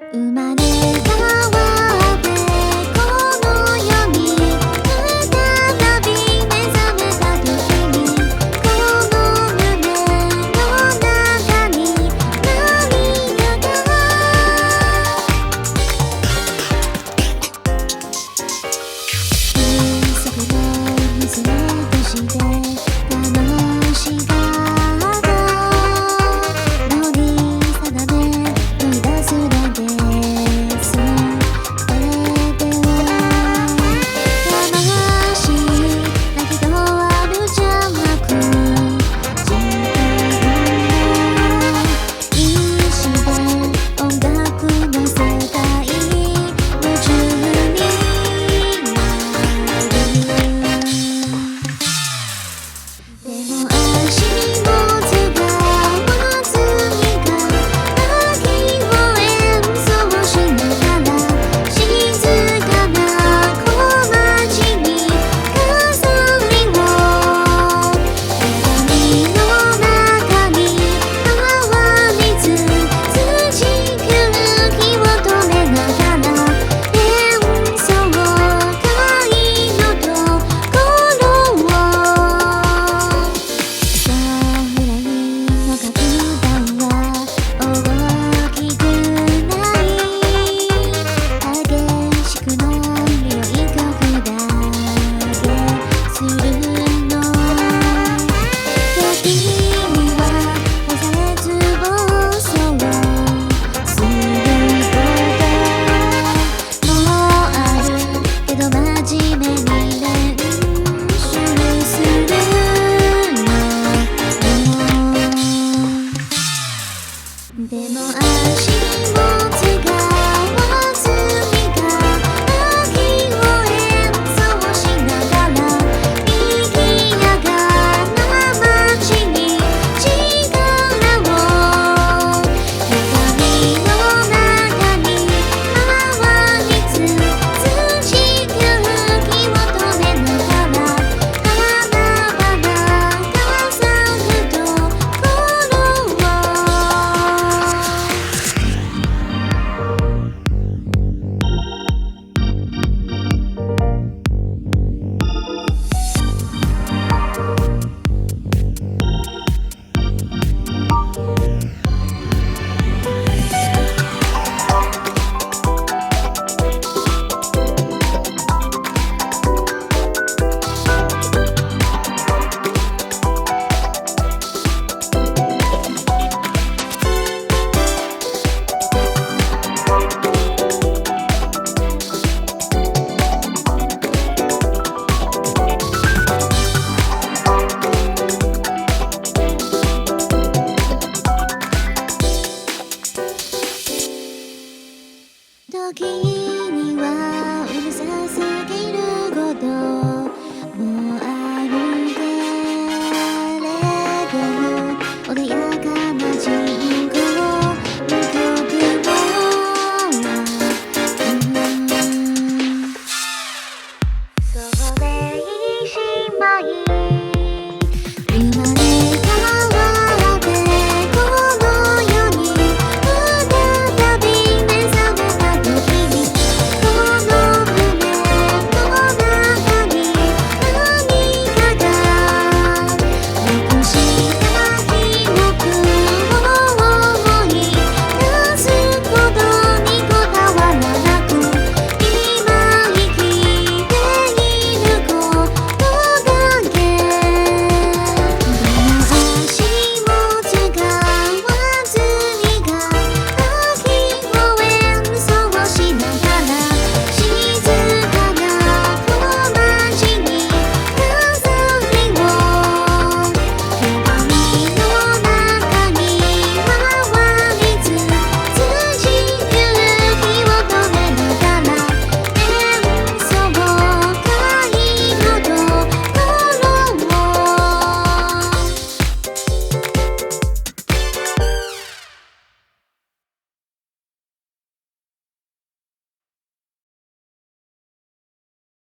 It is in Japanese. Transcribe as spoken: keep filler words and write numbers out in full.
生まれ変わってこの世に再び目覚めた時にこの胸の中に何かが遠足の娘として楽しかったのに定め乗り出すだけですこれでは魂だけどあるじゃなく自分の意志で音楽の世界夢中になるでも足も使わずに楽器を演奏しながら静かな小町に飾りを鏡の中に泡水土空気を止めながら演奏会のところをソフレにの楽団は大きくない激しくの良い曲だけするの時には絶望そうすることもあるけど真面目に練習するのでも足も使